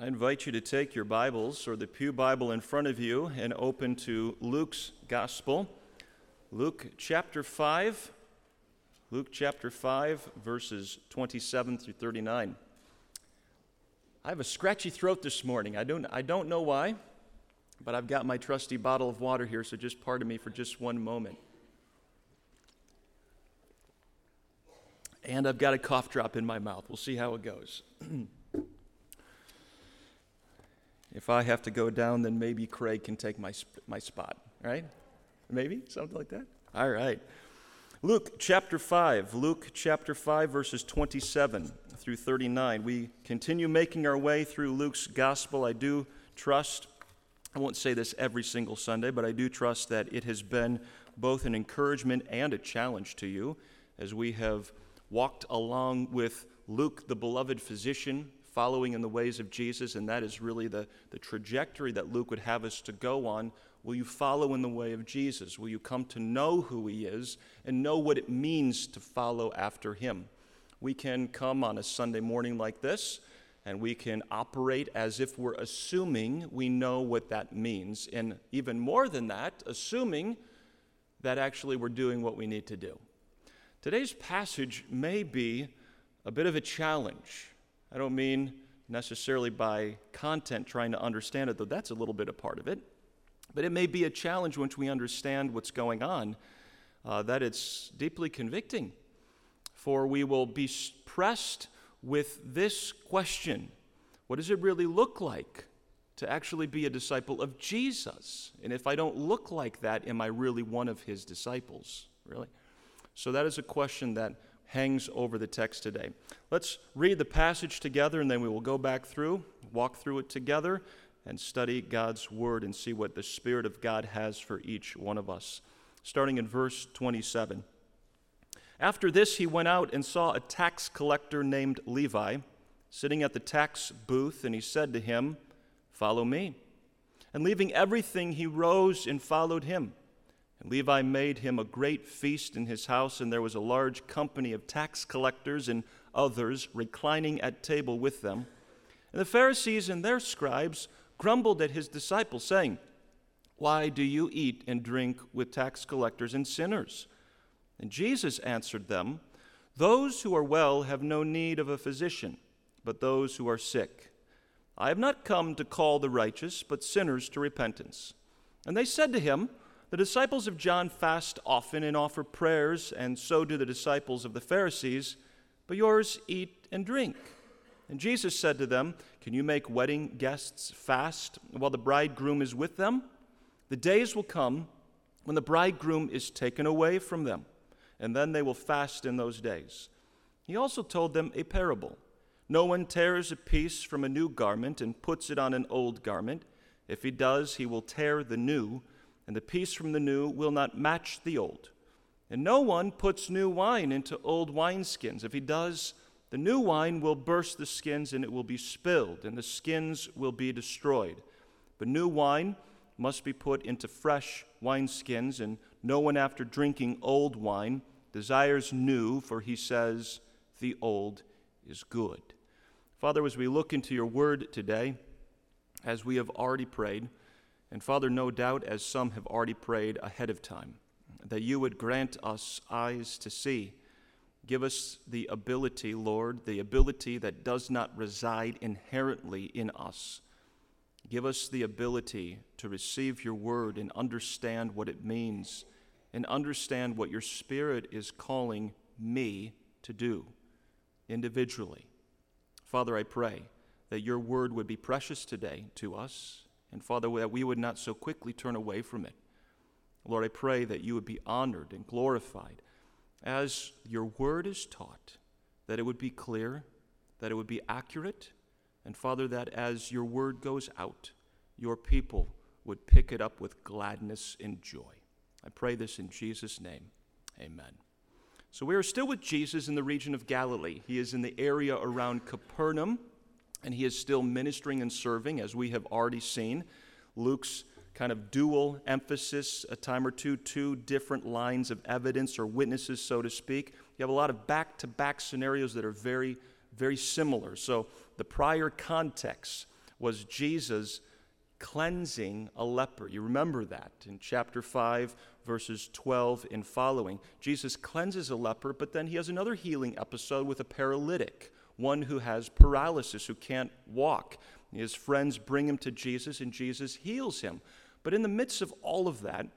I invite you to take your Bibles or the Pew Bible in front of you and open to Luke's Gospel. Luke chapter 5, verses 27 through 39. I have a scratchy throat this morning. I don't know why, but I've got my trusty bottle of water here, so just pardon me for just one moment. And I've got a cough drop in my mouth. We'll see how it goes. If I have to go down, then maybe Craig can take my spot, right? Maybe, something like that? All right. Luke chapter 5, verses 27 through 39. We continue making our way through Luke's gospel. I do trust, I won't say this every single Sunday, but I do trust that it has been both an encouragement and a challenge to you as we have walked along with Luke, the beloved physician, following in the ways of Jesus, and that is really the trajectory that Luke would have us to go on. Will you follow in the way of Jesus? Will you come to know who he is and know what it means to follow after him? We can come on a Sunday morning like this, and we can operate as if we're assuming we know what that means, and even more than that, assuming that actually we're doing what we need to do. Today's passage may be a bit of a challenge. I don't mean necessarily by content trying to understand it, though that's a little bit a part of it. But it may be a challenge once we understand what's going on, that it's deeply convicting. For we will be pressed with this question: what does it really look like to actually be a disciple of Jesus? And if I don't look like that, am I really one of his disciples? Really? So that is a question that hangs over the text today. Let's read the passage together, and then we will go back through, walk through it together, and study God's word and see what the Spirit of God has for each one of us. Starting in verse 27. After this, he went out and saw a tax collector named Levi sitting at the tax booth, and he said to him, "Follow me." And leaving everything, he rose and followed him. And Levi made him a great feast in his house, and there was a large company of tax collectors and others reclining at table with them. And the Pharisees and their scribes grumbled at his disciples, saying, "Why do you eat and drink with tax collectors and sinners?" And Jesus answered them, "Those who are well have no need of a physician, but those who are sick. I have not come to call the righteous, but sinners to repentance." And they said to him, "The disciples of John fast often and offer prayers, and so do the disciples of the Pharisees, but yours eat and drink." And Jesus said to them, "Can you make wedding guests fast while the bridegroom is with them? The days will come when the bridegroom is taken away from them, and then they will fast in those days." He also told them a parable. "No one tears a piece from a new garment and puts it on an old garment. If he does, he will tear the new, and the piece from the new will not match the old. And no one puts new wine into old wineskins. If he does, the new wine will burst the skins, and it will be spilled, and the skins will be destroyed. But new wine must be put into fresh wineskins, and no one after drinking old wine desires new, for he says, 'The old is good.'" Father, as we look into your word today, as we have already prayed, and Father, no doubt, as some have already prayed ahead of time, that you would grant us eyes to see. Give us the ability, Lord, the ability that does not reside inherently in us. Give us the ability to receive your word and understand what it means, and understand what your Spirit is calling me to do individually. Father, I pray that your word would be precious today to us, and Father, that we would not so quickly turn away from it. Lord, I pray that you would be honored and glorified as your word is taught, that it would be clear, that it would be accurate, and Father, that as your word goes out, your people would pick it up with gladness and joy. I pray this in Jesus' name. Amen. So we are still with Jesus in the region of Galilee. He is in the area around Capernaum, and he is still ministering and serving, as we have already seen. Luke's kind of dual emphasis, a time or two different lines of evidence or witnesses, so to speak. You have a lot of back-to-back scenarios that are very, very similar. So the prior context was Jesus cleansing a leper. You remember that in chapter 5, verses 12 and following. Jesus cleanses a leper, but then he has another healing episode with a paralytic, one who has paralysis, who can't walk. His friends bring him to Jesus, and Jesus heals him. But in the midst of all of that,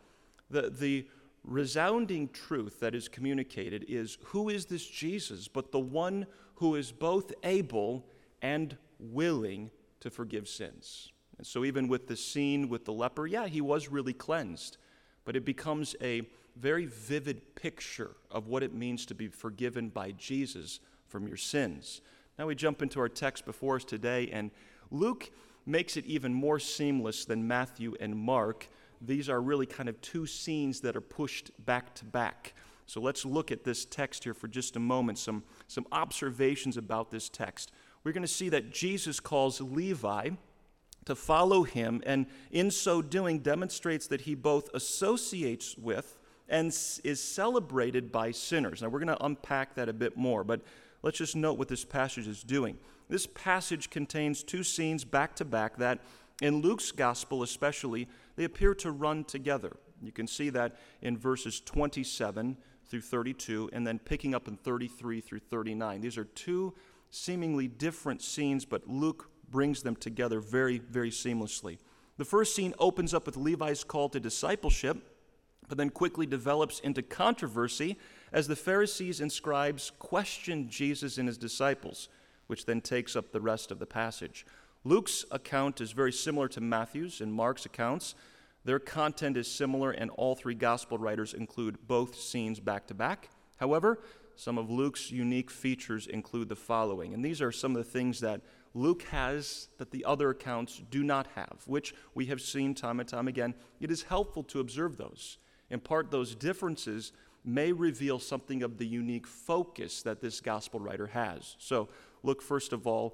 the resounding truth that is communicated is, who is this Jesus but the one who is both able and willing to forgive sins? And so even with the scene with the leper, yeah, he was really cleansed, but it becomes a very vivid picture of what it means to be forgiven by Jesus from your sins. Now we jump into our text before us today, and Luke makes it even more seamless than Matthew and Mark. These are really kind of two scenes that are pushed back to back. So let's look at this text here for just a moment, some observations about this text. We're going to see that Jesus calls Levi to follow him, and in so doing demonstrates that he both associates with and is celebrated by sinners. Now we're going to unpack that a bit more, but let's just note what this passage is doing. This passage contains two scenes back to back that, in Luke's gospel especially, they appear to run together. You can see that in verses 27 through 32, and then picking up in 33 through 39. These are two seemingly different scenes, but Luke brings them together very, very seamlessly. The first scene opens up with Levi's call to discipleship, but then quickly develops into controversy as the Pharisees and scribes question Jesus and his disciples, which then takes up the rest of the passage. Luke's account is very similar to Matthew's and Mark's accounts. Their content is similar, and all three gospel writers include both scenes back to back. However, some of Luke's unique features include the following, and these are some of the things that Luke has that the other accounts do not have, which we have seen time and time again. It is helpful to observe those. In part, those differences may reveal something of the unique focus that this gospel writer has. So look first of all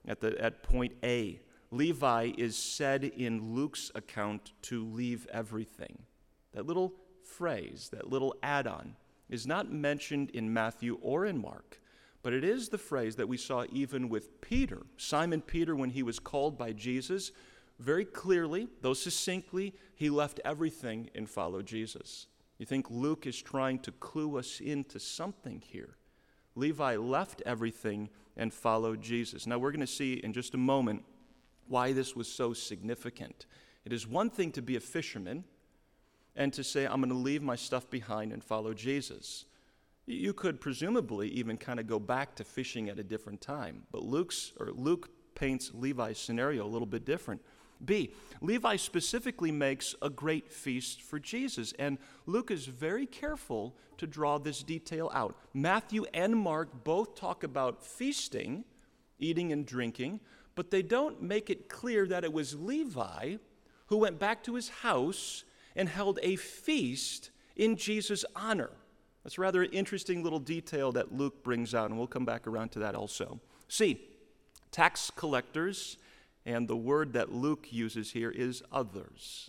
at point A. Levi is said in Luke's account to leave everything. That little phrase, that little add-on, is not mentioned in Matthew or in Mark, but it is the phrase that we saw even with Peter. Simon Peter, when he was called by Jesus, very clearly, though succinctly, he left everything and followed Jesus. You think Luke is trying to clue us into something here. Levi left everything and followed Jesus. Now we're going to see in just a moment why this was so significant. It is one thing to be a fisherman and to say, I'm going to leave my stuff behind and follow Jesus. You could presumably even kind of go back to fishing at a different time. But Luke paints Levi's scenario a little bit different. B, Levi specifically makes a great feast for Jesus, and Luke is very careful to draw this detail out. Matthew and Mark both talk about feasting, eating and drinking, but they don't make it clear that it was Levi who went back to his house and held a feast in Jesus' honor. That's a rather interesting little detail that Luke brings out, and we'll come back around to that also. C, tax collectors, and the word that Luke uses here is others.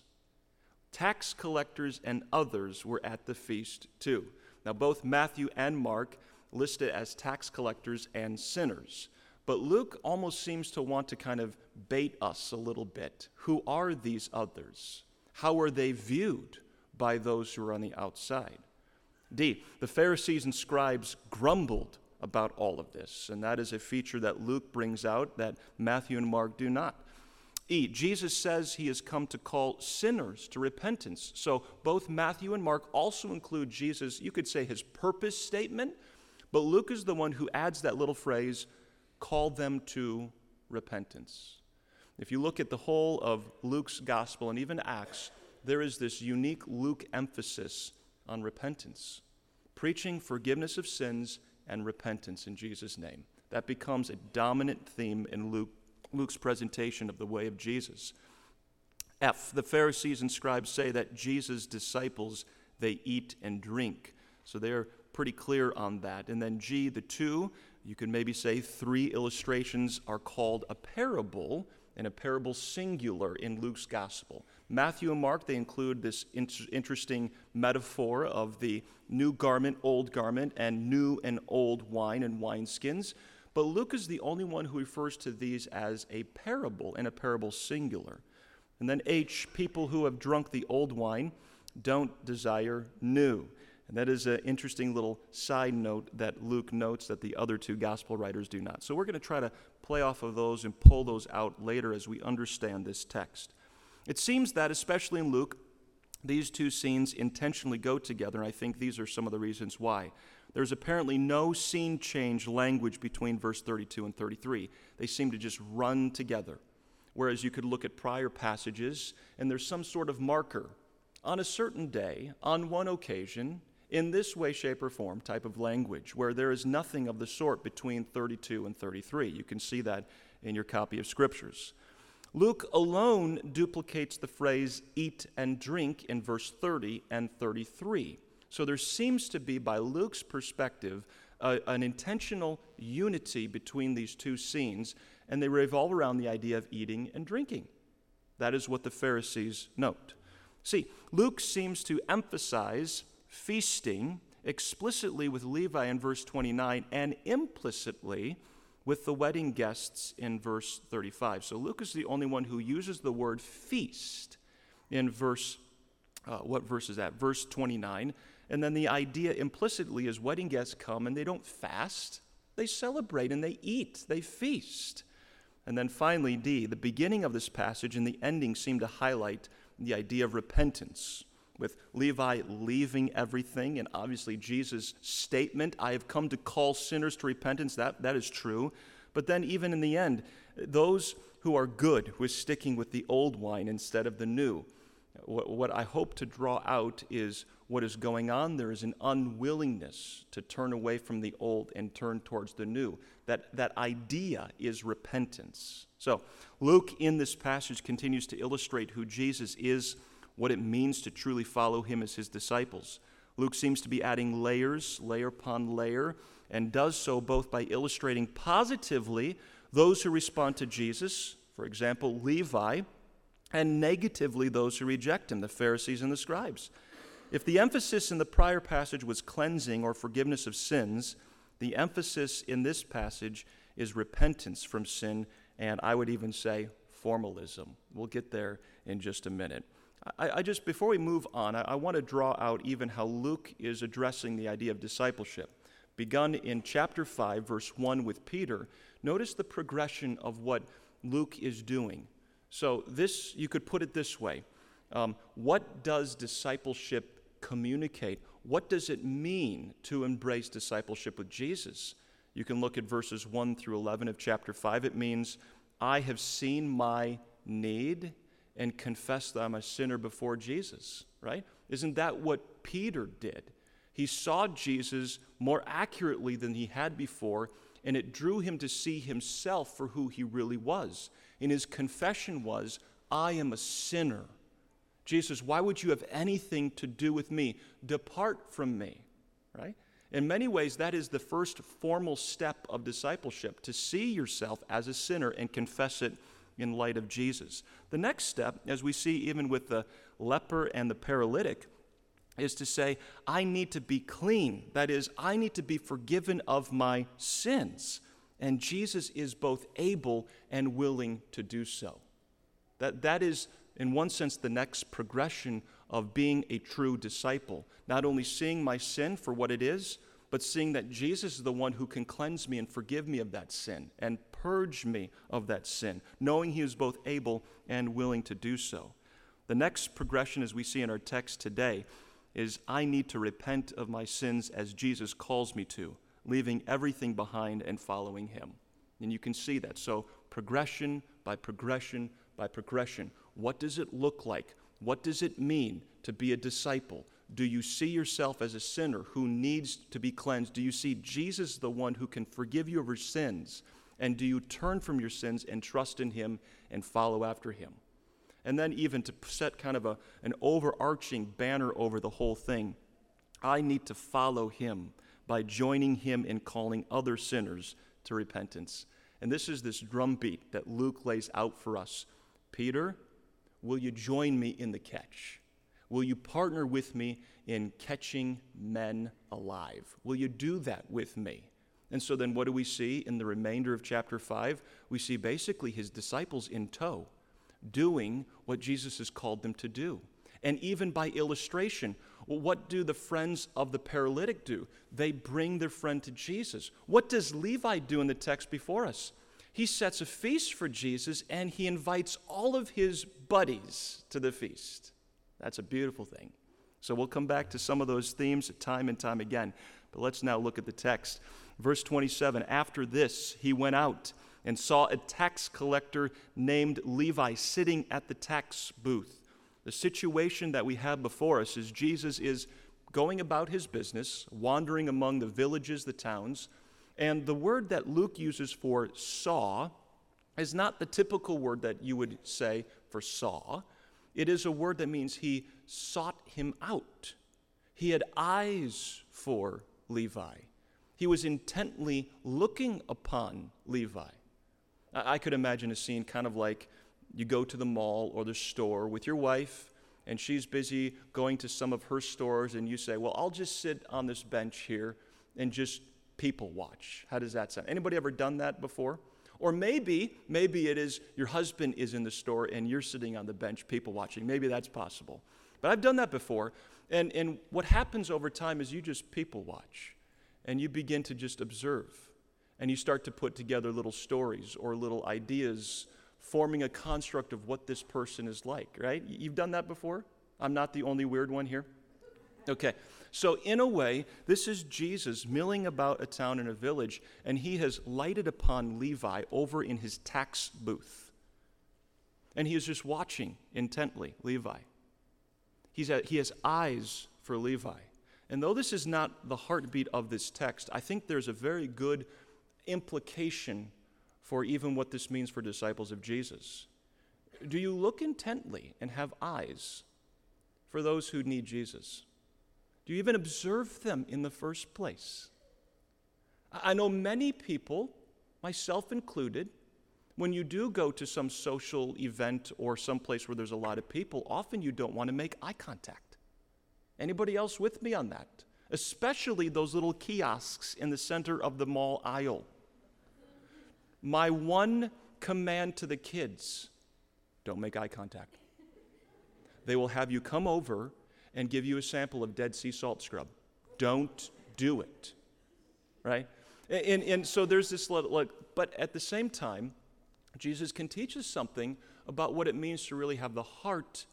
Tax collectors and others were at the feast too. Now both Matthew and Mark list it as tax collectors and sinners, but Luke almost seems to want to kind of bait us a little bit. Who are these others? How are they viewed by those who are on the outside? D, the Pharisees and scribes grumbled about all of this, and that is a feature that Luke brings out that Matthew and Mark do not. E, Jesus says he has come to call sinners to repentance. So both Matthew and Mark also include Jesus, you could say his purpose statement, but Luke is the one who adds that little phrase, call them to repentance. If you look at the whole of Luke's gospel and even Acts, there is this unique Luke emphasis on repentance, preaching forgiveness of sins and repentance in Jesus' name. That becomes a dominant theme in Luke's presentation of the way of Jesus. F, the Pharisees and scribes say that Jesus' disciples, they eat and drink. So they're pretty clear on that. And then G, the two, you can maybe say three illustrations are called a parable, and a parable singular in Luke's gospel. Matthew and Mark, they include this interesting metaphor of the new garment, old garment, and new and old wine and wineskins. But Luke is the only one who refers to these as a parable, and a parable singular. And then H, people who have drunk the old wine don't desire new. And that is an interesting little side note that Luke notes that the other two gospel writers do not. So we're going to try to play off of those and pull those out later as we understand this text. It seems that, especially in Luke, these two scenes intentionally go together, and I think these are some of the reasons why. There's apparently no scene change language between verse 32 and 33. They seem to just run together. Whereas you could look at prior passages, and there's some sort of marker. On a certain day, on one occasion, in this way, shape, or form type of language, where there is nothing of the sort between 32 and 33. You can see that in your copy of Scriptures. Luke alone duplicates the phrase eat and drink in verse 30 and 33. So there seems to be, by Luke's perspective, an intentional unity between these two scenes, and they revolve around the idea of eating and drinking. That is what the Pharisees note. See, Luke seems to emphasize feasting explicitly with Levi in verse 29 and implicitly with the wedding guests in verse 35. So Luke is the only one who uses the word feast in what verse is that? Verse 29. And then the idea implicitly is wedding guests come and they don't fast, they celebrate and they eat, they feast. And then finally, D, the beginning of this passage and the ending seem to highlight the idea of repentance, with Levi leaving everything, and obviously Jesus' statement, I have come to call sinners to repentance, that is true. But then even in the end, those who are good, who are sticking with the old wine instead of the new, what I hope to draw out is what is going on there is an unwillingness to turn away from the old and turn towards the new. That idea is repentance. So Luke in this passage continues to illustrate who Jesus is, what it means to truly follow him as his disciples. Luke seems to be adding layers, layer upon layer, and does so both by illustrating positively those who respond to Jesus, for example, Levi, and negatively those who reject him, the Pharisees and the scribes. If the emphasis in the prior passage was cleansing or forgiveness of sins, the emphasis in this passage is repentance from sin, and I would even say formalism. We'll get there in just a minute. I just, before we move on, I want to draw out even how Luke is addressing the idea of discipleship. Begun in chapter 5, verse 1 with Peter, notice the progression of what Luke is doing. So this, you could put it this way. What does discipleship communicate? What does it mean to embrace discipleship with Jesus? You can look at verses 1 through 11 of chapter 5. It means, I have seen my need and confess that I'm a sinner before Jesus, right? Isn't that what Peter did? He saw Jesus more accurately than he had before, and it drew him to see himself for who he really was. And his confession was, I am a sinner. Jesus, why would you have anything to do with me? Depart from me, right? In many ways, that is the first formal step of discipleship, to see yourself as a sinner and confess it in light of Jesus. The next step, as we see even with the leper and the paralytic, is to say, I need to be clean. That is, I need to be forgiven of my sins. And Jesus is both able and willing to do so. That is, in one sense, the next progression of being a true disciple. Not only seeing my sin for what it is, but seeing that Jesus is the one who can cleanse me and forgive me of that sin and purge me of that sin, knowing he is both able and willing to do so. The next progression, as we see in our text today, is I need to repent of my sins as Jesus calls me to, leaving everything behind and following him. And you can see that. So progression by progression by progression. What does it look like? What does it mean to be a disciple? Do you see yourself as a sinner who needs to be cleansed? Do you see Jesus the one who can forgive you of your sins? And do you turn from your sins and trust in him and follow after him? And then even to set kind of an overarching banner over the whole thing, I need to follow him by joining him in calling other sinners to repentance. And this is this drumbeat that Luke lays out for us. Peter, will you join me in the catch? Will you partner with me in catching men alive? Will you do that with me? And so then what do we see in the remainder of chapter 5? We see basically his disciples in tow, doing what Jesus has called them to do. And even by illustration, well, what do the friends of the paralytic do? They bring their friend to Jesus. What does Levi do in the text before us? He sets a feast for Jesus, and he invites all of his buddies to the feast. That's a beautiful thing. So we'll come back to some of those themes time and time again. But let's now look at the text. Verse 27, after this, he went out and saw a tax collector named Levi sitting at the tax booth. The situation that we have before us is Jesus is going about his business, wandering among the villages, the towns, and the word that Luke uses for saw is not the typical word that you would say for saw. It is a word that means he sought him out. He had eyes for Levi. He was intently looking upon Levi. I could imagine a scene kind of like you go to the mall or the store with your wife, and she's busy going to some of her stores, and you say, well, I'll just sit on this bench here and just people watch. How does that sound? Anybody ever done that before? Or maybe it is your husband is in the store and you're sitting on the bench people watching. Maybe that's possible. But I've done that before, and what happens over time is you just people watch, and you begin to just observe, and you start to put together little stories or little ideas forming a construct of what this person is like, right? You've done that before? I'm not the only weird one here? Okay, so in a way, this is Jesus milling about a town and a village, and he has lighted upon Levi over in his tax booth. And he is just watching intently Levi. He has eyes for Levi. And though this is not the heartbeat of this text, I think there's a very good implication for even what this means for disciples of Jesus. Do you look intently and have eyes for those who need Jesus? Do you even observe them in the first place? I know many people, myself included, when you do go to some social event or some place where there's a lot of people, often you don't want to make eye contact. Anybody else with me on that? Especially those little kiosks in the center of the mall aisle. My one command to the kids, don't make eye contact. They will have you come over and give you a sample of Dead Sea salt scrub. Don't do it, right? And so there's this, but at the same time, Jesus can teach us something about what it means to really have the heart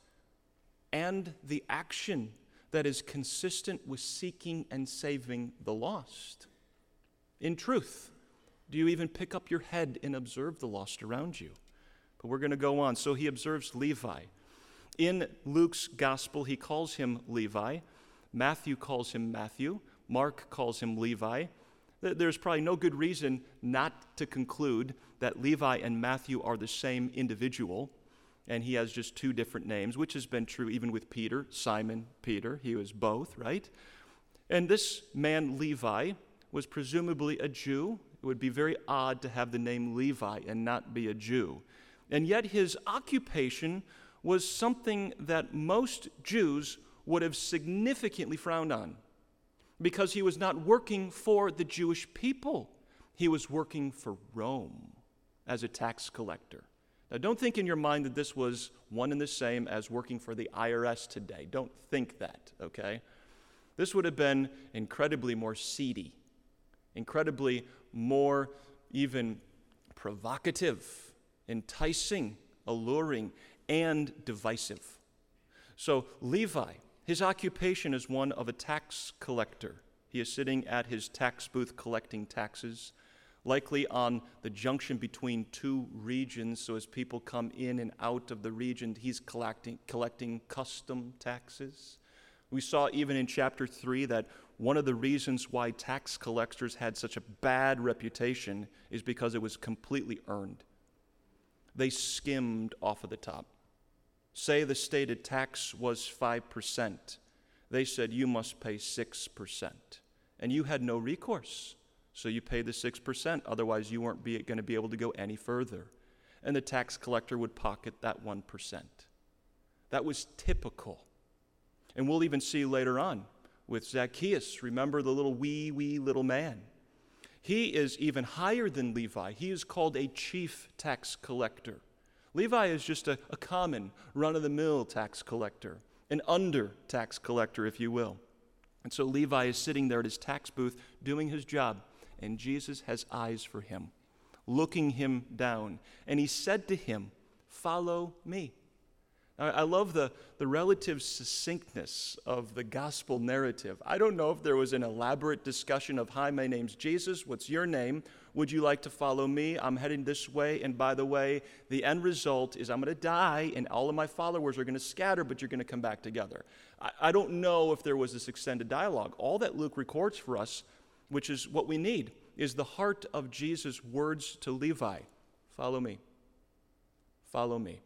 and the action that is consistent with seeking and saving the lost. In truth, do you even pick up your head and observe the lost around you? But we're going to go on. So he observes Levi. In Luke's gospel, he calls him Levi. Matthew calls him Matthew. Mark calls him Levi. There's probably no good reason not to conclude that Levi and Matthew are the same individual, and he has just two different names, which has been true even with Peter, Simon Peter. He was both, right? And this man, Levi, was presumably a Jew. It would be very odd to have the name Levi and not be a Jew. And yet his occupation was something that most Jews would have significantly frowned on, because he was not working for the Jewish people. He was working for Rome as a tax collector. Now, don't think in your mind that this was one and the same as working for the IRS today. Don't think that, okay? This would have been incredibly more seedy, incredibly more even provocative, enticing, alluring, and divisive. So Levi, his occupation is one of a tax collector. He is sitting at his tax booth collecting taxes, likely on the junction between two regions. So as people come in and out of the region, he's collecting custom taxes. We saw even in chapter 3 that one of the reasons why tax collectors had such a bad reputation is because it was completely earned. They skimmed off of the top. Say the stated tax was 5%. They said you must pay 6%. And you had no recourse. So you paid the 6%. Otherwise, you weren't going to be able to go any further. And the tax collector would pocket that 1%. That was typical. And we'll even see later on with Zacchaeus. Remember the little wee little man. He is even higher than Levi. He is called a chief tax collector. Levi is just a common, run-of-the-mill tax collector, an under tax collector, if you will. And so Levi is sitting there at his tax booth doing his job, and Jesus has eyes for him, looking him down. And he said to him, "Follow me." I love the relative succinctness of the gospel narrative. I don't know if there was an elaborate discussion of, "Hi, my name's Jesus. What's your name? Would you like to follow me? I'm heading this way. And by the way, the end result is I'm going to die, and all of my followers are going to scatter, but you're going to come back together." I don't know if there was this extended dialogue. All that Luke records for us, which is what we need, is the heart of Jesus' words to Levi. Follow me. Follow me.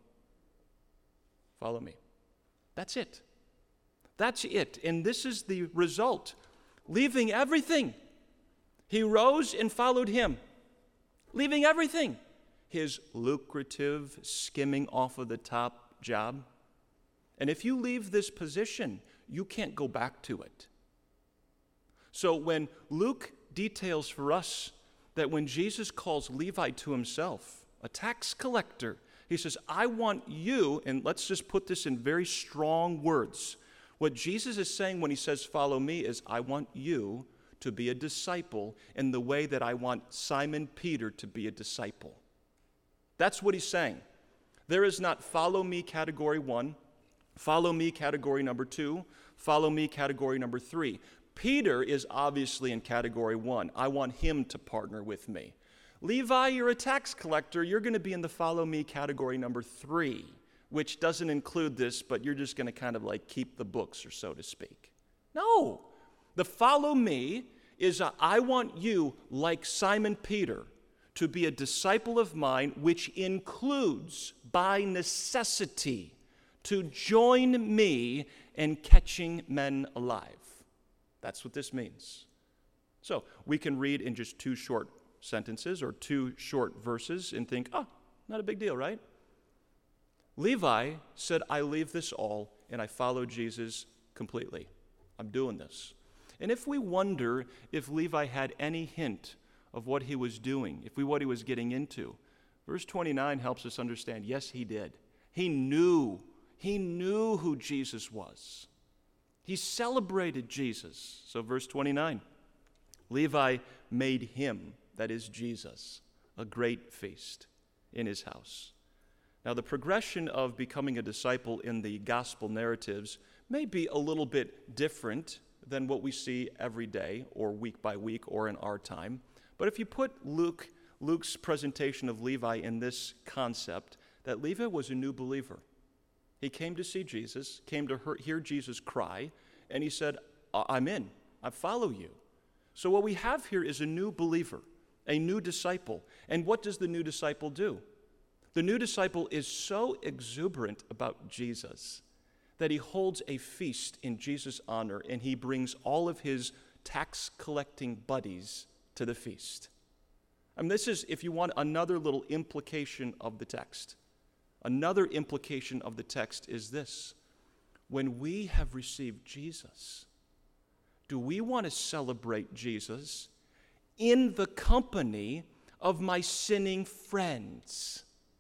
Follow me. That's it. That's it. And this is the result. Leaving everything. He rose and followed him. Leaving everything. His lucrative, skimming off of the top job. And if you leave this position, you can't go back to it. So when Luke details for us that when Jesus calls Levi to himself, a tax collector, he says, "I want you," and let's just put this in very strong words. What Jesus is saying when he says, "Follow me," is, "I want you to be a disciple in the way that I want Simon Peter to be a disciple." That's what he's saying. There is not follow me category 1, follow me category number 2, follow me category number 3. Peter is obviously in category 1. I want him to partner with me. Levi, you're a tax collector. You're going to be in the follow me category number 3, which doesn't include this, but you're just going to kind of like keep the books, or so to speak. No. The follow me is I want you, like Simon Peter, to be a disciple of mine, which includes, by necessity, to join me in catching men alive. That's what this means. So we can read in just 2 short sentences or 2 short verses and think, not a big deal, right? Levi said, "I leave this all and I follow Jesus completely. I'm doing this." And if we wonder if Levi had any hint of what he was doing, what he was getting into, verse 29 helps us understand, yes, he did. He knew who Jesus was. He celebrated Jesus. So verse 29, Levi made him, that is Jesus, a great feast in his house. Now, the progression of becoming a disciple in the gospel narratives may be a little bit different than what we see every day or week by week or in our time. But if you put Luke's presentation of Levi in this concept, that Levi was a new believer. He came to see Jesus, came to hear Jesus cry, and he said, "I'm in. I follow you." So what we have here is a new believer, a new disciple. And what does the new disciple do? The new disciple is so exuberant about Jesus that he holds a feast in Jesus' honor, and he brings all of his tax-collecting buddies to the feast. This is, if you want, another little implication of the text. Another implication of the text is this: when we have received Jesus, do we want to celebrate Jesus in the company of my sinning friends?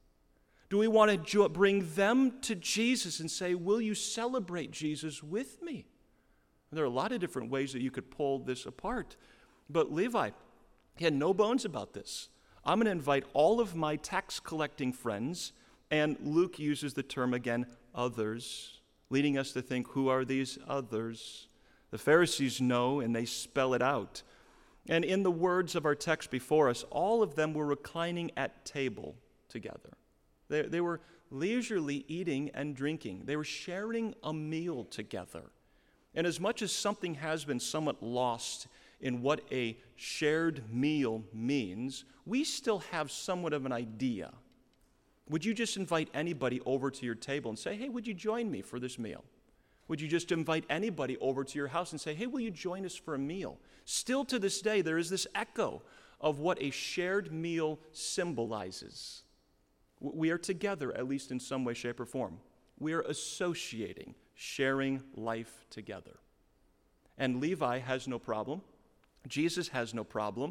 Do we want to bring them to Jesus and say, "Will you celebrate Jesus with me?" There are a lot of different ways that you could pull this apart. But Levi, he had no bones about this. I'm going to invite all of my tax-collecting friends, and Luke uses the term again, others, leading us to think, who are these others? The Pharisees know, and they spell it out. And in the words of our text before us, all of them were reclining at table together. They were leisurely eating and drinking. They were sharing a meal together. And as much as something has been somewhat lost in what a shared meal means, we still have somewhat of an idea. Would you just invite anybody over to your table and say, "Hey, would you join me for this meal?" Would you just invite anybody over to your house and say, "Hey, will you join us for a meal?" Still to this day, there is this echo of what a shared meal symbolizes. We are together, at least in some way, shape, or form. We are associating, sharing life together. And Levi has no problem. Jesus has no problem.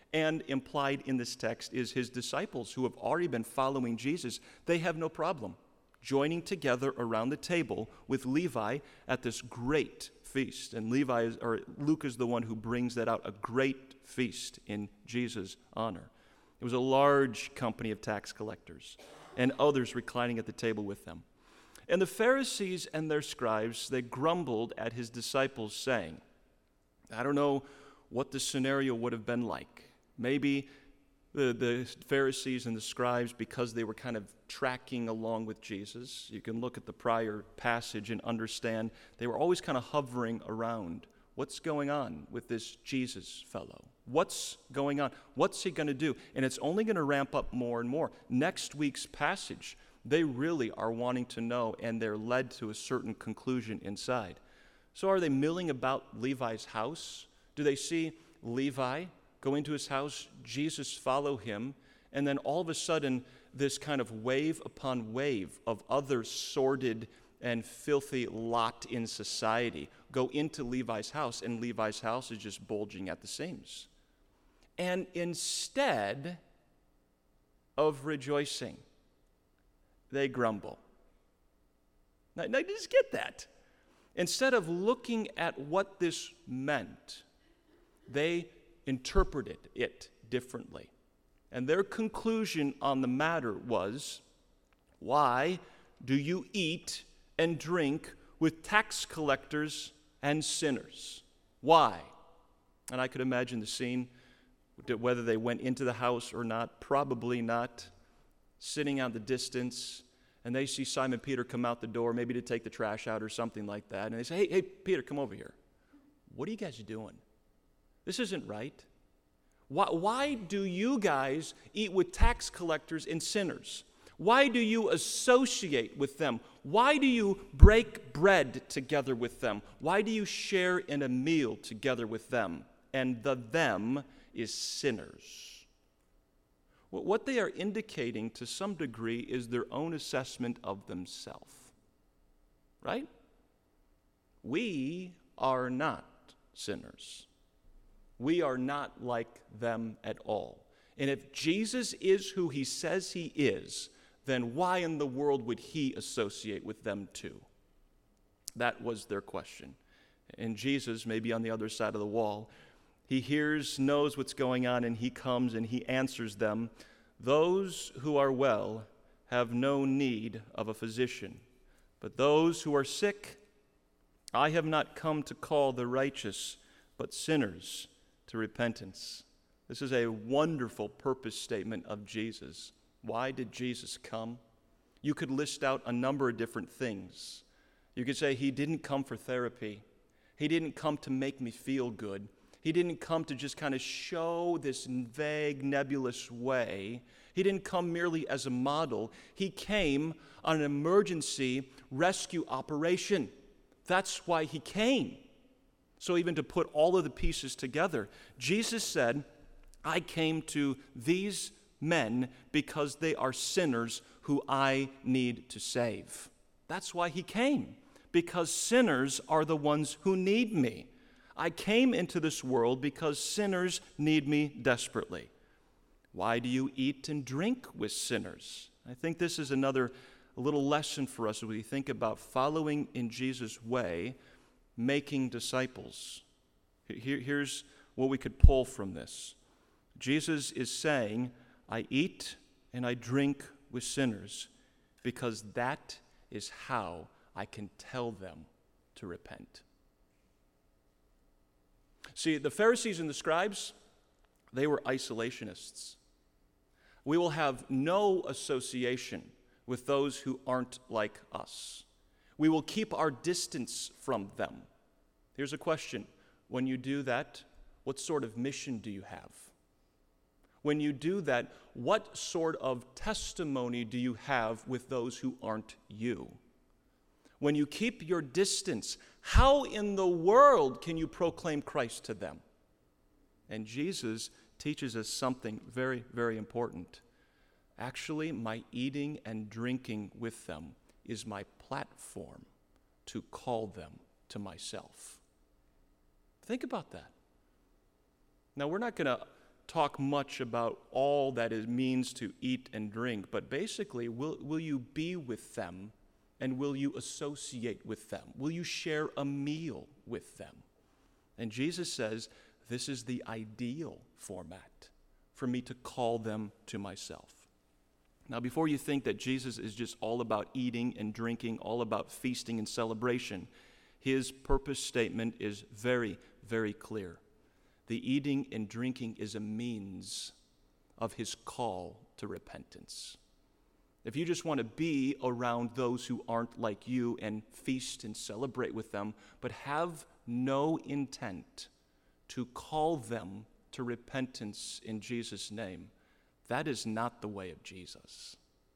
And implied in this text is his disciples who have already been following Jesus. They have no problem joining together around the table with Levi at this great feast. And Luke is the one who brings that out, a great feast in Jesus' honor. It was a large company of tax collectors and others reclining at the table with them. And the Pharisees and their scribes, they grumbled at his disciples, saying, I don't know what the scenario would have been like. Maybe the Pharisees and the scribes, because they were kind of tracking along with Jesus, you can look at the prior passage and understand they were always kind of hovering around. What's going on with this Jesus fellow? What's going on? What's he going to do? And it's only going to ramp up more and more. Next week's passage, they really are wanting to know, and they're led to a certain conclusion inside. So are they milling about Levi's house? Do they see Levi go into his house, Jesus follow him, and then all of a sudden this kind of wave upon wave of other sordid and filthy lot in society go into Levi's house, and Levi's house is just bulging at the seams. And instead of rejoicing, they grumble. Now just get that. Instead of looking at what this meant, they interpreted it differently. And their conclusion on the matter was, why do you eat and drink with tax collectors and sinners? Why? And I could imagine the scene, whether they went into the house or not, probably not, sitting out the distance, and they see Simon Peter come out the door, maybe to take the trash out or something like that, and they say, hey, Peter, come over here. What are you guys doing? This isn't right. Why do you guys eat with tax collectors and sinners? Why do you associate with them? Why do you break bread together with them? Why do you share in a meal together with them? And the them is sinners. What they are indicating to some degree is their own assessment of themselves. Right? We are not sinners. We are not like them at all. And if Jesus is who he says he is, then why in the world would he associate with them too? That was their question. And Jesus, maybe on the other side of the wall, he hears, knows what's going on, and he comes and he answers them, those who are well have no need of a physician, but those who are sick, I have not come to call the righteous, but sinners to repentance. This is a wonderful purpose statement of Jesus. Why did Jesus come? You could list out a number of different things. You could say he didn't come for therapy. He didn't come to make me feel good. He didn't come to just kind of show this vague, nebulous way. He didn't come merely as a model. He came on an emergency rescue operation. That's why he came. So even to put all of the pieces together, Jesus said, I came to these men because they are sinners who I need to save. That's why he came, because sinners are the ones who need me. I came into this world because sinners need me desperately. Why do you eat and drink with sinners? I think this is a little lesson for us as we think about following in Jesus' way, making disciples. Here's what we could pull from this. Jesus is saying, I eat and I drink with sinners because that is how I can tell them to repent. See, the Pharisees and the scribes, they were isolationists. We will have no association with those who aren't like us. We will keep our distance from them. Here's a question. When you do that, what sort of mission do you have? When you do that, what sort of testimony do you have with those who aren't you? When you keep your distance, how in the world can you proclaim Christ to them? And Jesus teaches us something very, very important. Actually, my eating and drinking with them is my platform to call them to myself. Think about that. Now, we're not going to talk much about all that it means to eat and drink, but basically, will you be with them and will you associate with them? Will you share a meal with them? And Jesus says, this is the ideal format for me to call them to myself. Now, before you think that Jesus is just all about eating and drinking, all about feasting and celebration, his purpose statement is very, very clear. The eating and drinking is a means of his call to repentance. If you just want to be around those who aren't like you and feast and celebrate with them, but have no intent to call them to repentance in Jesus' name, that is not the way of Jesus.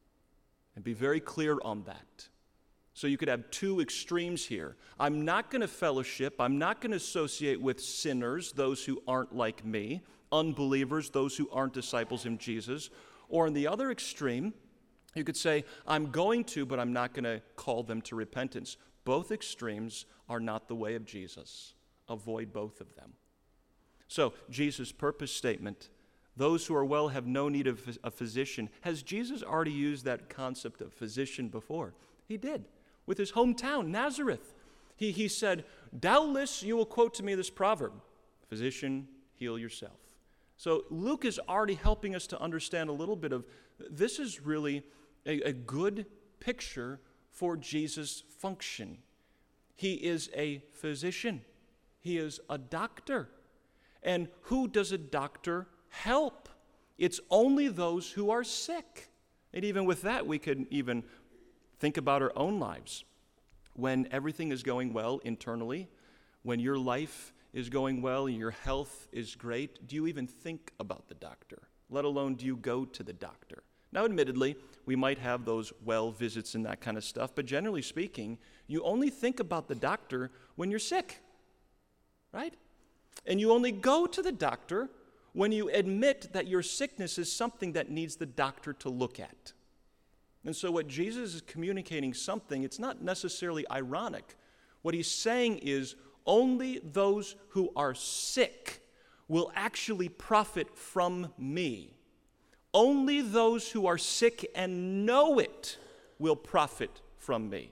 And be very clear on that. So you could have two extremes here. I'm not going to fellowship. I'm not going to associate with sinners, those who aren't like me, unbelievers, those who aren't disciples of Jesus. Or in the other extreme, you could say, I'm going to, but I'm not going to call them to repentance. Both extremes are not the way of Jesus. Avoid both of them. So, Jesus' purpose statement, those who are well have no need of a physician. Has Jesus already used that concept of physician before? He did. With his hometown, Nazareth. He said, doubtless you will quote to me this proverb, physician, heal yourself. So Luke is already helping us to understand a little bit of, this is really a good picture for Jesus' function. He is a physician. He is a doctor. And who does a doctor help? It's only those who are sick. And even with that, we could even think about our own lives. When everything is going well internally, when your life is going well and your health is great, do you even think about the doctor? Let alone do you go to the doctor? Now, admittedly, we might have those well visits and that kind of stuff, but generally speaking, you only think about the doctor when you're sick, right? And you only go to the doctor when you admit that your sickness is something that needs the doctor to look at. And so what Jesus is communicating something, it's not necessarily ironic. What he's saying is only those who are sick will actually profit from me. Only those who are sick and know it will profit from me.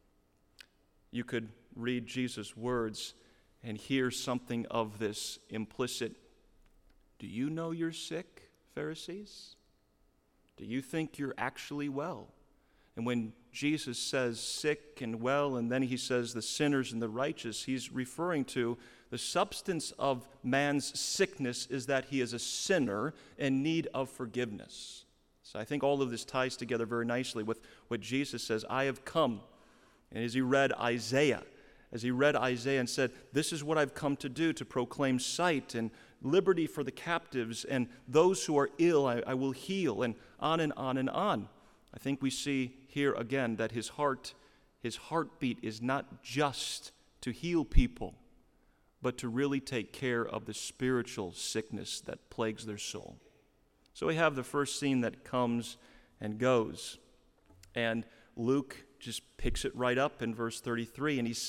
You could read Jesus' words and hear something of this implicit. Do you know you're sick, Pharisees? Do you think you're actually well? And when Jesus says sick and well, and then he says the sinners and the righteous, he's referring to the substance of man's sickness is that he is a sinner in need of forgiveness. So I think all of this ties together very nicely with what Jesus says, I have come. And as he read Isaiah and said, this is what I've come to do, to proclaim sight and liberty for the captives, and those who are ill I will heal, and on and on and on. I think we see here again that his heartbeat is not just to heal people, but to really take care of the spiritual sickness that plagues their soul. So we have the first scene that comes and goes, and Luke just picks it right up in verse 33, and they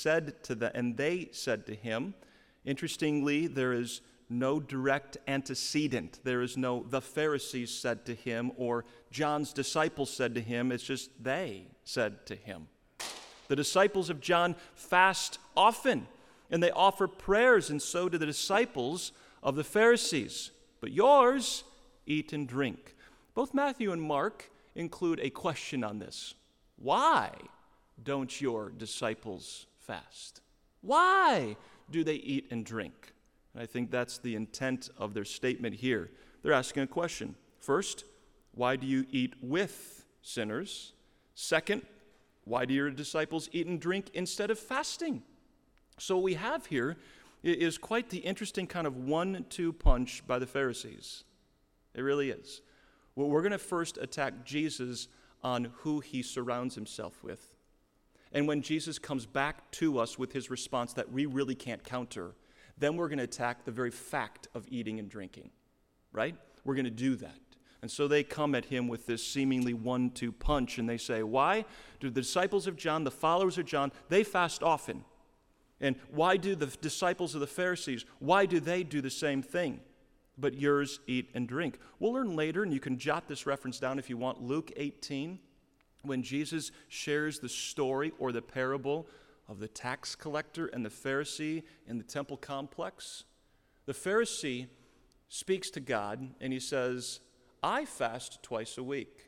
said to him, interestingly, there is no direct antecedent. There is no, the Pharisees said to him, or John's disciples said to him. It's just they said to him. The disciples of John fast often, and they offer prayers, and so do the disciples of the Pharisees. But yours eat and drink. Both Matthew and Mark include a question on this. Why don't your disciples fast? Why do they eat and drink? And I think that's the intent of their statement here. They're asking a question. First, why do you eat with sinners? Second, why do your disciples eat and drink instead of fasting? So what we have here is quite the interesting kind of 1-2 punch by the Pharisees. It really is. Well, we're going to first attack Jesus on who he surrounds himself with. And when Jesus comes back to us with his response that we really can't counter, then we're going to attack the very fact of eating and drinking, right? We're going to do that. And so they come at him with this seemingly 1-2 punch, and they say, why do the disciples of John, the followers of John, they fast often? And why do the disciples of the Pharisees, why do they do the same thing? but yours eat and drink. We'll learn later, and you can jot this reference down if you want, Luke 18, when Jesus shares the story or the parable of the tax collector and the Pharisee in the temple complex. The Pharisee speaks to God, and he says, I fast twice a week.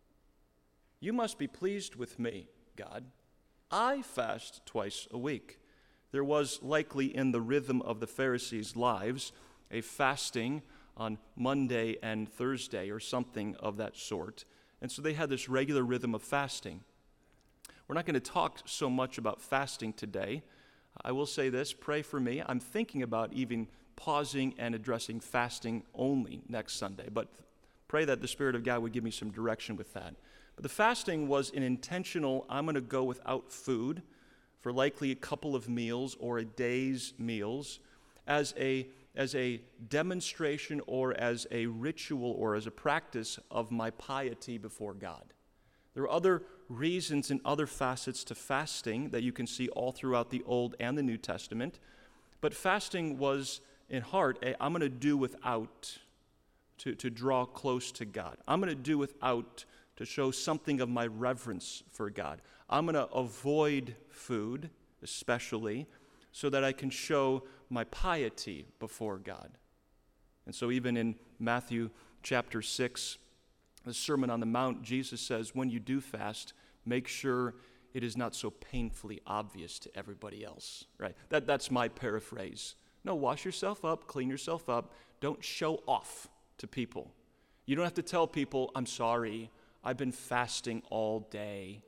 You must be pleased with me, God. I fast twice a week. There was likely in the rhythm of the Pharisees' lives a fasting on Monday and Thursday or something of that sort. And so they had this regular rhythm of fasting. We're not going to talk so much about fasting today. I will say this, pray for me. I'm thinking about even pausing and addressing fasting only next Sunday, but pray that the Spirit of God would give me some direction with that. But the fasting was an intentional, I'm going to go without food for likely a couple of meals or a day's meals as a demonstration or as a ritual or as a practice of my piety before God. There are other reasons and other facets to fasting that you can see all throughout the Old and the New Testament, but fasting was in heart, I'm going to do without to draw close to God. I'm going to do without to show something of my reverence for God. I'm going to avoid food, especially, so that I can show my piety before God. And so even in Matthew chapter 6, the Sermon on the Mount, Jesus says, when you do fast, make sure it is not so painfully obvious to everybody else, right? That's my paraphrase. No, wash yourself up, clean yourself up. Don't show off to people. You don't have to tell people, I'm sorry, I've been fasting all day,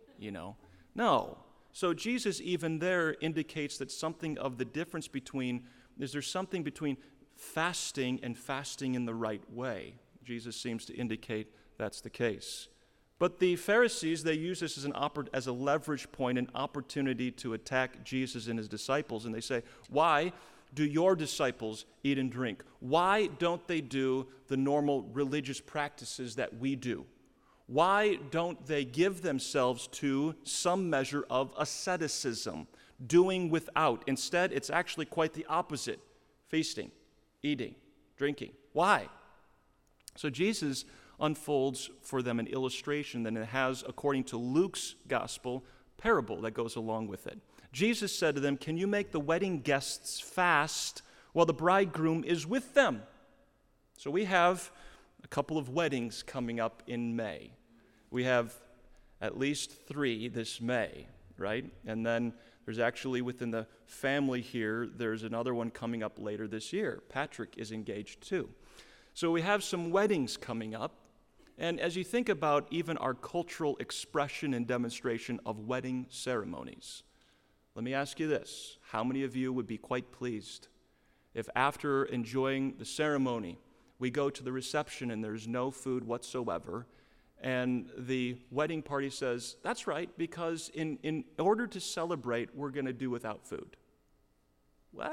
No. So Jesus even there indicates that something of the difference is there something between fasting and fasting in the right way? Jesus seems to indicate that's the case. But the Pharisees, they use this as a leverage point, an opportunity to attack Jesus and his disciples. And they say, why do your disciples eat and drink? Why don't they do the normal religious practices that we do? Why don't they give themselves to some measure of asceticism, doing without? Instead, it's actually quite the opposite, feasting, eating, drinking. Why? So Jesus unfolds for them an illustration that it has, according to Luke's gospel, parable that goes along with it. Jesus said to them, can you make the wedding guests fast while the bridegroom is with them? So we have a couple of weddings coming up in May. We have at least 3 this May, right? And then there's actually within the family here, there's another one coming up later this year. Patrick is engaged too. So we have some weddings coming up. And as you think about even our cultural expression and demonstration of wedding ceremonies, let me ask you this. How many of you would be quite pleased if after enjoying the ceremony, we go to the reception and there's no food whatsoever, and the wedding party says, that's right, because in order to celebrate, we're going to do without food. What?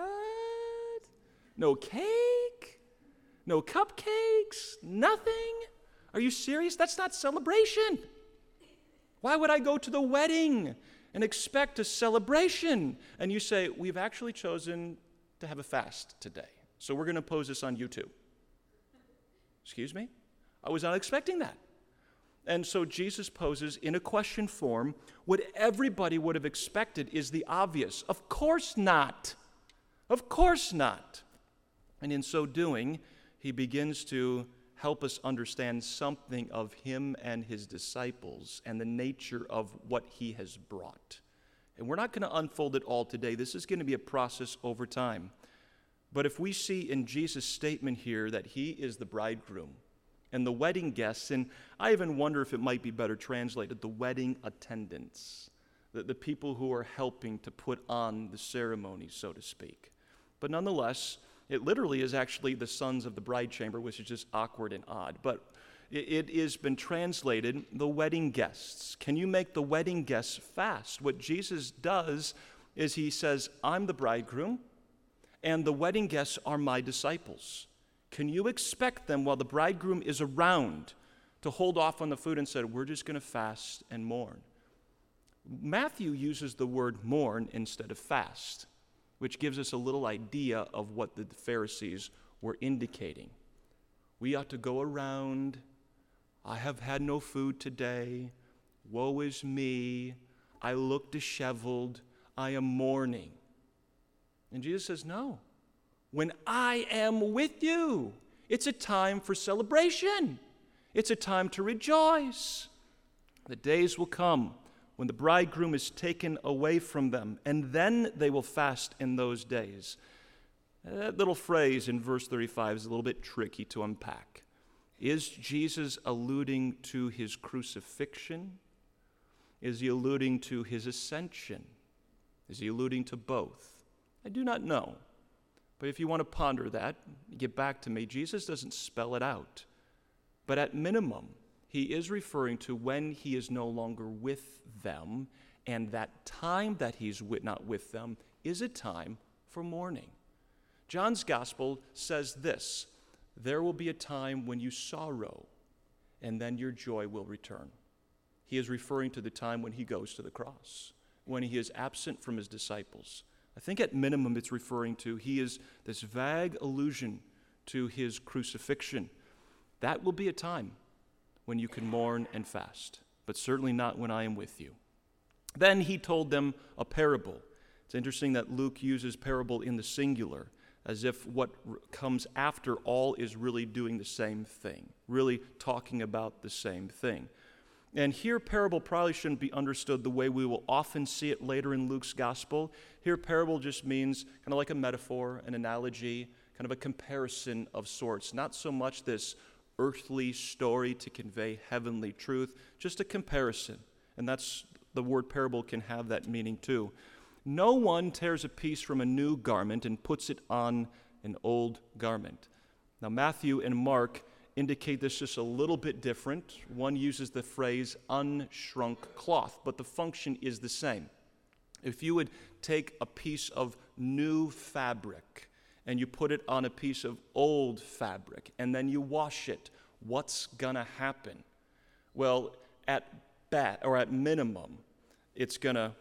No cake? No cupcakes? Nothing? Are you serious? That's not celebration. Why would I go to the wedding and expect a celebration? And you say, we've actually chosen to have a fast today, so we're going to post this on YouTube. Excuse me? I was not expecting that. And so Jesus poses in a question form what everybody would have expected is the obvious. Of course not. Of course not. And in so doing, he begins to help us understand something of him and his disciples and the nature of what he has brought. And we're not going to unfold it all today. This is going to be a process over time. But if we see in Jesus' statement here that he is the bridegroom and the wedding guests, and I even wonder if it might be better translated, the wedding attendants, the people who are helping to put on the ceremony, so to speak. But nonetheless, it literally is actually the sons of the bride chamber, which is just awkward and odd. But it has been translated, the wedding guests. Can you make the wedding guests fast? What Jesus does is he says, I'm the bridegroom, and the wedding guests are my disciples. Can you expect them while the bridegroom is around to hold off on the food and say, we're just going to fast and mourn? Matthew uses the word mourn instead of fast, which gives us a little idea of what the Pharisees were indicating. We ought to go around, I have had no food today, woe is me, I look disheveled, I am mourning. And Jesus says, no. When I am with you, it's a time for celebration. It's a time to rejoice. The days will come when the bridegroom is taken away from them, and then they will fast in those days. That little phrase in verse 35 is a little bit tricky to unpack. Is Jesus alluding to his crucifixion? Is he alluding to his ascension? Is he alluding to both? I do not know. But if you want to ponder that, get back to me. Jesus doesn't spell it out. But at minimum, he is referring to when he is no longer with them, and that time that he's not with them is a time for mourning. John's gospel says this: there will be a time when you sorrow, and then your joy will return. He is referring to the time when he goes to the cross, when he is absent from his disciples. I think at minimum it's referring to, he is this vague allusion to his crucifixion. That will be a time when you can mourn and fast, but certainly not when I am with you. Then he told them a parable. It's interesting that Luke uses parable in the singular, as if what comes after all is really doing the same thing, really talking about the same thing. And here, parable probably shouldn't be understood the way we will often see it later in Luke's gospel. Here, parable just means kind of like a metaphor, an analogy, kind of a comparison of sorts. Not so much this earthly story to convey heavenly truth, just a comparison. And that's, the word parable can have that meaning too. No one tears a piece from a new garment and puts it on an old garment. Now, Matthew and Mark indicate this just a little bit different. One uses the phrase unshrunk cloth, but the function is the same. If you would take a piece of new fabric and you put it on a piece of old fabric and then you wash it, what's gonna happen? Well, at minimum, it's gonna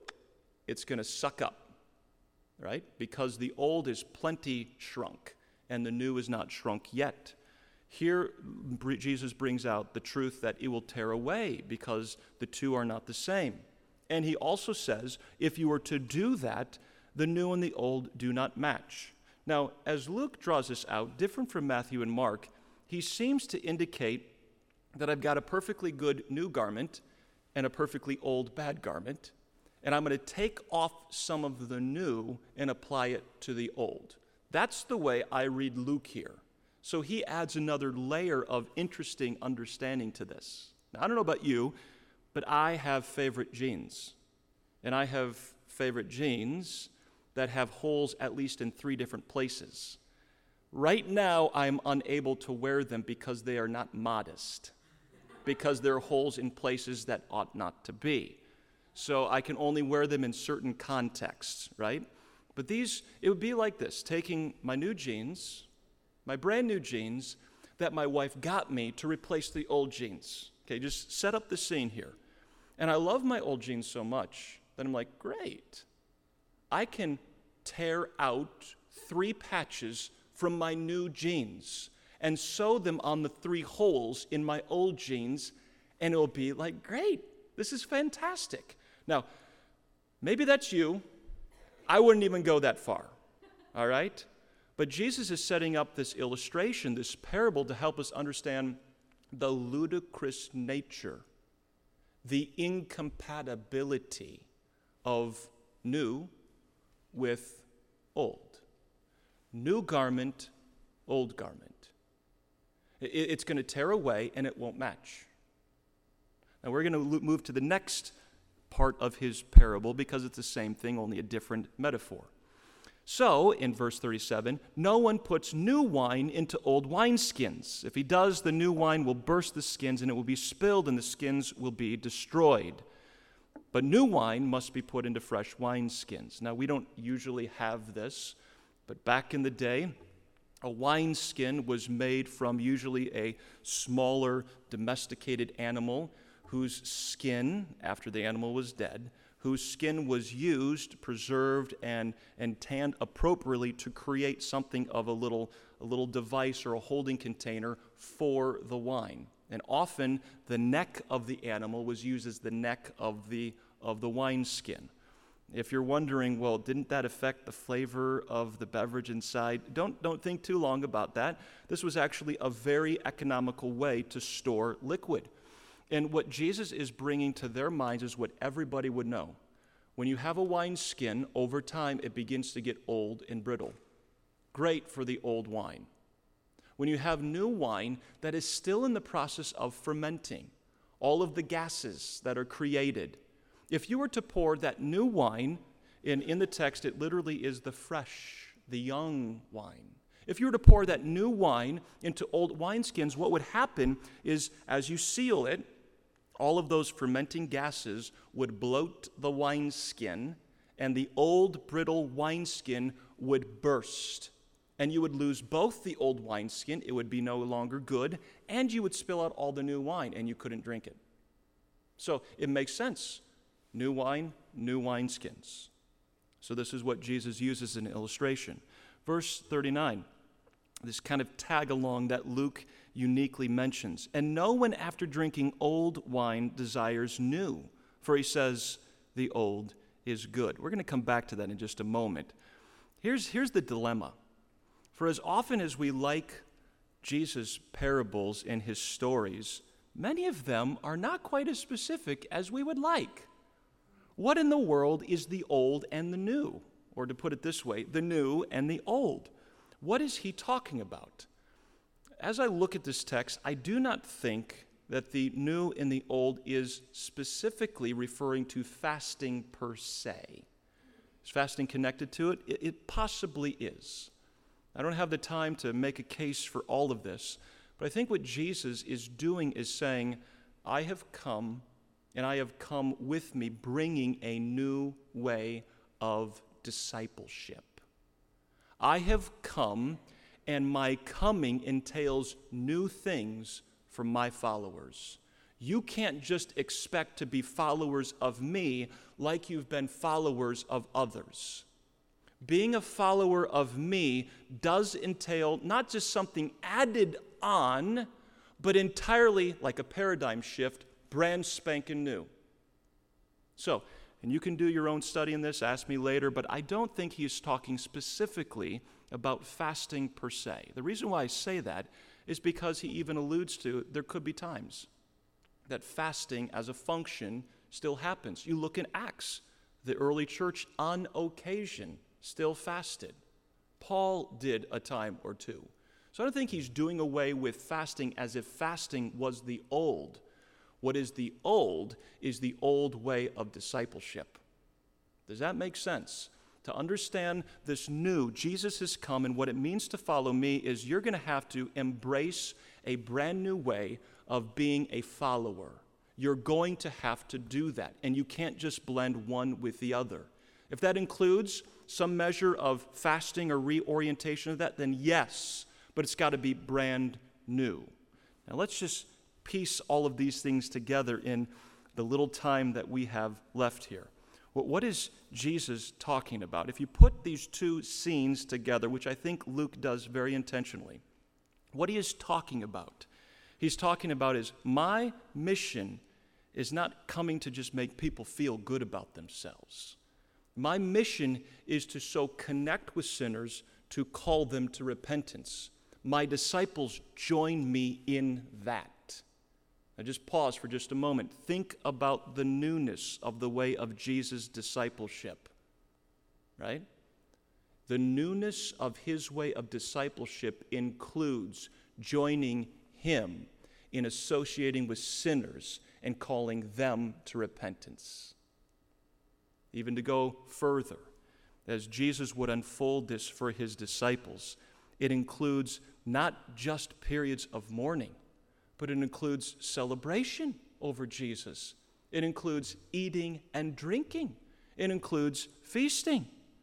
suck up, right? Because the old is plenty shrunk and the new is not shrunk yet. Here, Jesus brings out the truth that it will tear away because the two are not the same. And he also says, if you were to do that, the new and the old do not match. Now, as Luke draws this out, different from Matthew and Mark, he seems to indicate that I've got a perfectly good new garment and a perfectly old bad garment, and I'm going to take off some of the new and apply it to the old. That's the way I read Luke here. So he adds another layer of interesting understanding to this. Now, I don't know about you, but I have favorite jeans. And I have favorite jeans that have holes at least in 3 different places. Right now, I'm unable to wear them because they are not modest, because there are holes in places that ought not to be. So I can only wear them in certain contexts, right? But it would be like this, taking my new jeans, my brand new jeans that my wife got me to replace the old jeans. Okay, just set up the scene here. And I love my old jeans so much that I'm like, great. I can tear out 3 patches from my new jeans and sew them on the 3 holes in my old jeans, and it'll be like, great, this is fantastic. Now, maybe that's you. I wouldn't even go that far, all right? But Jesus is setting up this illustration, this parable, to help us understand the ludicrous nature, the incompatibility of new with old. New garment, old garment. It's going to tear away and it won't match. Now we're going to move to the next part of his parable because it's the same thing, only a different metaphor. So, in verse 37, no one puts new wine into old wineskins. If he does, the new wine will burst the skins and it will be spilled and the skins will be destroyed. But new wine must be put into fresh wineskins. Now, we don't usually have this, but back in the day, a wineskin was made from usually a smaller domesticated animal whose skin, after the animal was dead, whose skin was used, preserved, and tanned appropriately to create something of a little device or a holding container for the wine. And often the neck of the animal was used as the neck of the wineskin. If you're wondering, well, didn't that affect the flavor of the beverage inside? Don't think too long about that. This was actually a very economical way to store liquid. And what Jesus is bringing to their minds is what everybody would know. When you have a wineskin, over time it begins to get old and brittle. Great for the old wine. When you have new wine that is still in the process of fermenting, all of the gases that are created, if you were to pour that new wine, in the text it literally is the fresh, the young wine. If you were to pour that new wine into old wineskins, what would happen is as you seal it, all of those fermenting gases would bloat the wineskin, and the old brittle wineskin would burst. And you would lose both the old wineskin, it would be no longer good, and you would spill out all the new wine, and you couldn't drink it. So it makes sense. New wine, new wineskins. So this is what Jesus uses as an illustration. Verse 39, this kind of tag along that Luke uniquely mentions. And no one after drinking old wine desires new, for he says the old is good. We're going to come back to that in just a moment. Here's the dilemma. For as often as we like Jesus' parables and his stories, many of them are not quite as specific as we would like. What in the world is the old and the new? Or to put it this way, the new and the old. What is he talking about? As I look at this text, I do not think that the new and the old is specifically referring to fasting per se. Is fasting connected to it? It possibly is. I don't have the time to make a case for all of this, but I think what Jesus is doing is saying, I have come, and I have come with me bringing a new way of discipleship. I have come, and my coming entails new things for my followers. You can't just expect to be followers of me like you've been followers of others. Being a follower of me does entail not just something added on, but entirely like a paradigm shift, brand spanking new. So, and you can do your own study in this, ask me later, but I don't think he is talking specifically about fasting per se. The reason why I say that is because he even alludes to there could be times that fasting as a function still happens. You look in Acts, the early church on occasion still fasted. Paul did a time or two. So I don't think he's doing away with fasting as if fasting was the old. What is the old is the old way of discipleship. Does that make sense? To understand this new, Jesus has come, and what it means to follow me is you're going to have to embrace a brand new way of being a follower. You're going to have to do that, and you can't just blend one with the other. If that includes some measure of fasting or reorientation of that, then yes, but it's got to be brand new. Now let's just piece all of these things together in the little time that we have left here. What is Jesus talking about? If you put these two scenes together, which I think Luke does very intentionally, what he is talking about, he's talking about is my mission is not coming to just make people feel good about themselves. My mission is to so connect with sinners to call them to repentance. My disciples join me in that. Now just pause for just a moment. Think about the newness of the way of Jesus' discipleship, right? The newness of his way of discipleship includes joining him in associating with sinners and calling them to repentance. Even to go further, as Jesus would unfold this for his disciples, it includes not just periods of mourning, but it includes celebration over Jesus. It includes eating and drinking. It includes feasting.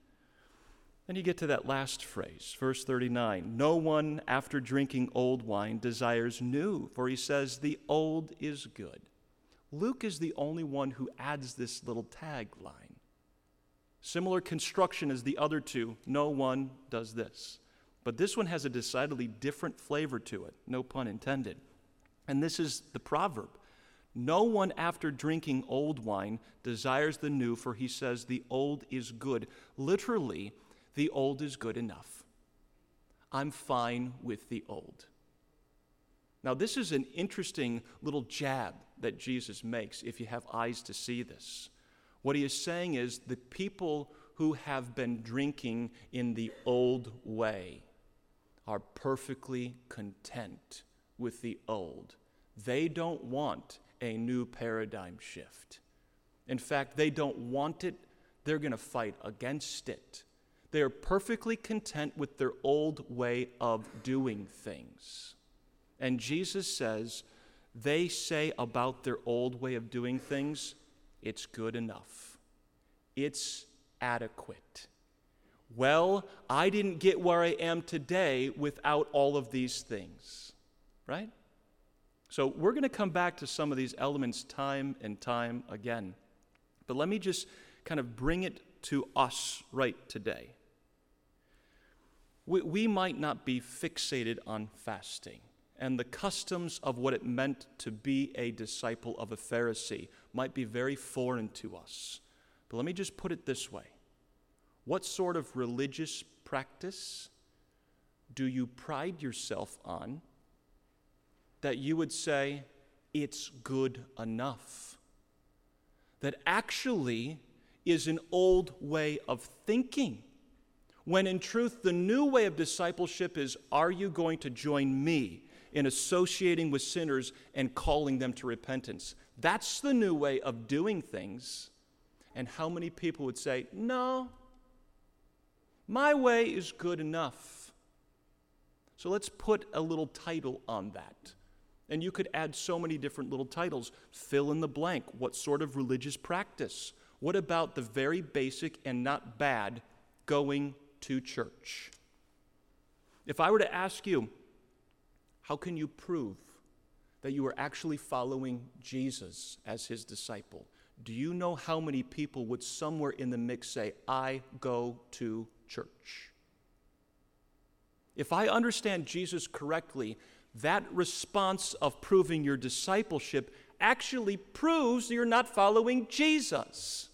Then you get to that last phrase, verse 39. No one, after drinking old wine, desires new, for he says the old is good. Luke is the only one who adds this little tagline. Similar construction as the other two, no one does this. But this one has a decidedly different flavor to it, no pun intended. And this is the proverb. No one after drinking old wine desires the new, for he says the old is good. Literally, the old is good enough. I'm fine with the old. Now, this is an interesting little jab that Jesus makes if you have eyes to see this. What he is saying is the people who have been drinking in the old way are perfectly content with the old. They don't want a new paradigm shift. In fact, they don't want it. They're going to fight against it. They are perfectly content with their old way of doing things. And Jesus says, they say about their old way of doing things, it's good enough. It's adequate. Well, I didn't get where I am today without all of these things, right? So we're going to come back to some of these elements time and time again. But let me just kind of bring it to us right today. We might not be fixated on fasting, and the customs of what it meant to be a disciple of a Pharisee might be very foreign to us. But let me just put it this way. What sort of religious practice do you pride yourself on that you would say it's good enough? That actually is an old way of thinking. When in truth, the new way of discipleship is, are you going to join me in associating with sinners and calling them to repentance? That's the new way of doing things. And how many people would say, no, my way is good enough. So let's put a little title on that. And you could add so many different little titles. Fill in the blank. What sort of religious practice? What about the very basic and not bad going to church? If I were to ask you, how can you prove that you are actually following Jesus as his disciple? Do you know how many people would somewhere in the mix say, I go to church? If I understand Jesus correctly, that response of proving your discipleship actually proves you're not following Jesus.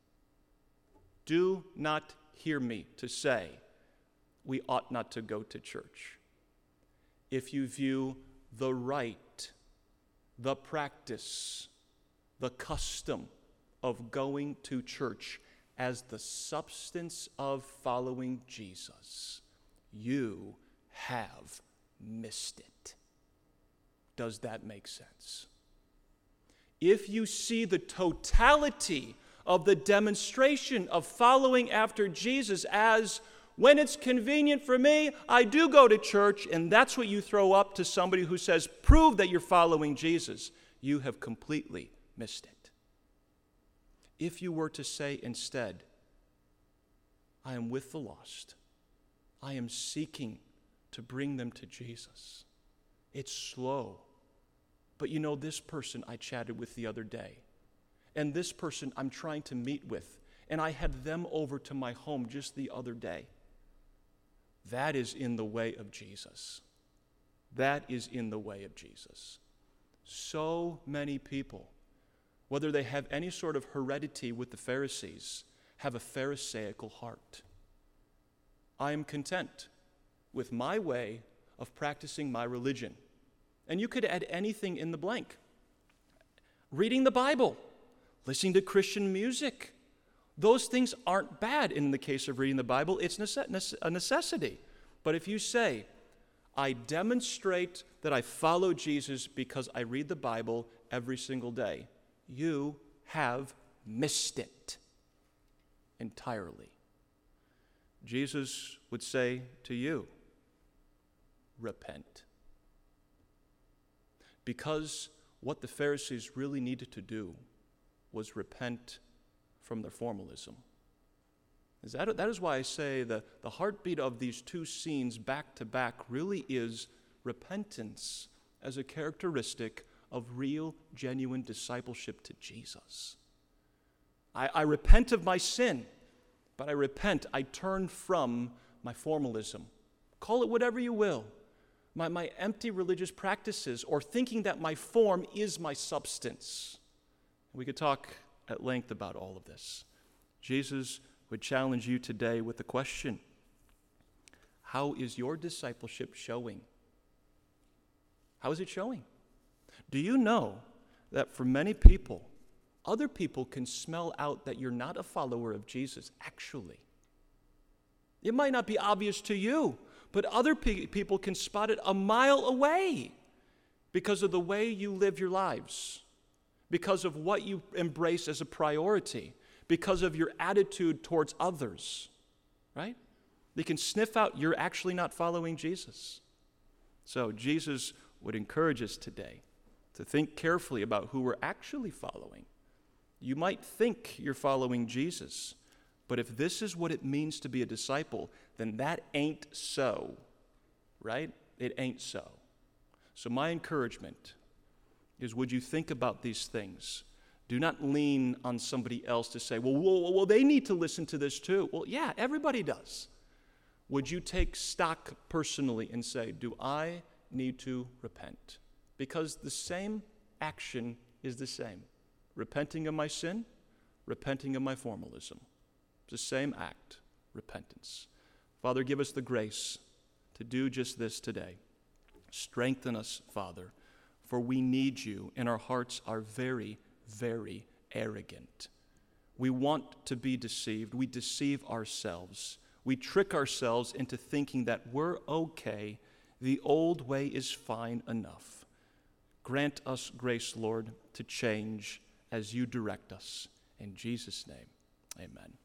Do not hear me to say we ought not to go to church. If you view the rite, the practice, the custom of going to church as the substance of following Jesus, you have missed it. Does that make sense? If you see the totality of the demonstration of following after Jesus as, when it's convenient for me, I do go to church, and that's what you throw up to somebody who says, prove that you're following Jesus, you have completely missed it. If you were to say instead, I am with the lost, I am seeking to bring them to Jesus. It's slow. But you know, this person I chatted with the other day, and this person I'm trying to meet with, and I had them over to my home just the other day. That is in the way of Jesus. That is in the way of Jesus. So many people, whether they have any sort of heredity with the Pharisees, have a Pharisaical heart. I am content with my way of practicing my religion. And you could add anything in the blank. Reading the Bible, listening to Christian music. Those things aren't bad in the case of reading the Bible. It's a necessity. But if you say, I demonstrate that I follow Jesus because I read the Bible every single day, you have missed it entirely. Jesus would say to you, repent. Because what the Pharisees really needed to do was repent from their formalism. That is why I say the heartbeat of these two scenes back to back really is repentance as a characteristic of real, genuine discipleship to Jesus. I repent of my sin, but I turn from my formalism. Call it whatever you will. My empty religious practices, or thinking that my form is my substance. We could talk at length about all of this. Jesus would challenge you today with the question, how is your discipleship showing? How is it showing? Do you know that for many people, other people can smell out that you're not a follower of Jesus, actually? It might not be obvious to you, but other people can spot it a mile away because of the way you live your lives, because of what you embrace as a priority, because of your attitude towards others, right? They can sniff out you're actually not following Jesus. So Jesus would encourage us today to think carefully about who we're actually following. You might think you're following Jesus, but if this is what it means to be a disciple, then that ain't so, right? It ain't so. So my encouragement is, would you think about these things? Do not lean on somebody else to say, well, they need to listen to this too. Well, yeah, everybody does. Would you take stock personally and say, do I need to repent? Because the same action is the same. Repenting of my sin, repenting of my formalism. It's the same act, repentance. Father, give us the grace to do just this today. Strengthen us, Father, for we need you, and our hearts are very, very arrogant. We want to be deceived. We deceive ourselves. We trick ourselves into thinking that we're okay. The old way is fine enough. Grant us grace, Lord, to change as you direct us. In Jesus' name, amen.